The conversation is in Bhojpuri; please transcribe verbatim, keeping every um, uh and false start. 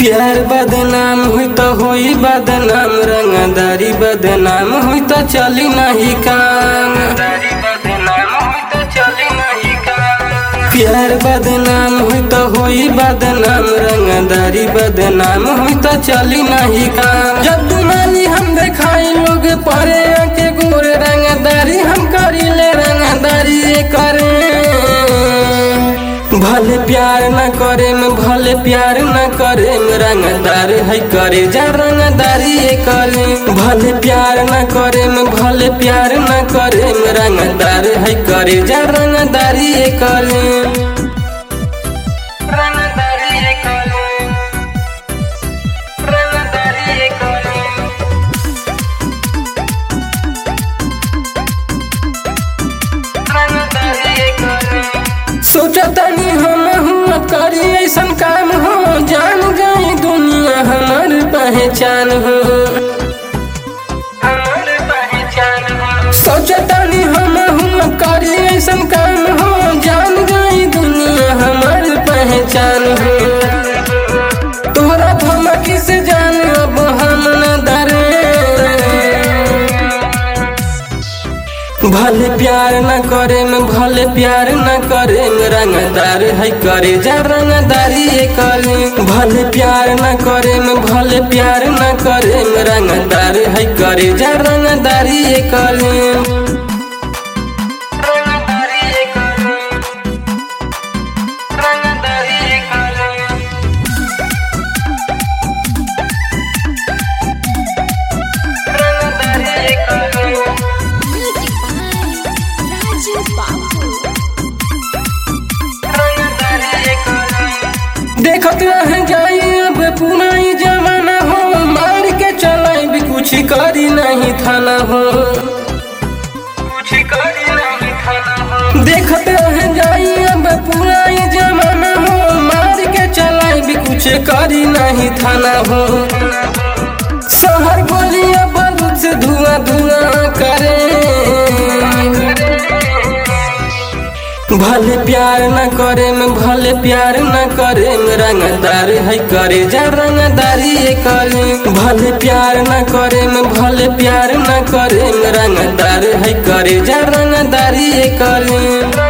प्यार बदनाम हुई तो हुई बदनाम, रंगदारी बदनाम हुई तो चली नहीं काम। प्यार बदनाम हुई तो हुई बदनाम, रंगदारी बदनाम हुई तो चली नहीं काम। जब दुनाली हम देखाई लोग परे आके गोरे, रंगदारी हम करी ले रंगदारी करे। भले प्यार न करे में भले प्यार न करे में, रंगदार है करे जा रंगदारी करे। भले प्यार न करे में भले प्यार न करे में, रंगदार है करे जा रंगदारी करे। रंगदारी करे, रंगदारी करे। रंगदारी करे। सोचतनी हम हुआ करी ऐसन काम हो, जान गई दुनिया हमार पहचान हो। हमार पहचान हो। सोचतनी हम हुआ करी ऐसन काम हो, जान गई दुनिया हमार पहचान हो। तोहरा धमकी से जान अब हम न डरे। भले प्यार न करे में भले प्यार न करे में, रंगदार है करे जा रंगदारी करे। भले प्यार न करे में भले प्यार न करे में, रंगदार है करे जा रंगदारी करे। रंगदारी करे, रंगदारी करे। रंगदारी करे। देखत रह जाई अब पूरा ही जमाना हो, मार के चलाई भी कुछ करी नहीं थाना हो। कुछ करी नहीं थाना हो। देखत रह जाई अब पूरा ही जमाना हो, मार के चलाई भी कुछ करी नहीं थाना हो। शहर गोलियां बारूद से धुआं धुआं करे। भले प्यार न करे में भले प्यार न करे में, रंगदार है करे जा रंगदारी करे। भले प्यार न करे में भले प्यार न करे में, रंगदार है करे जा रंगदारी करे।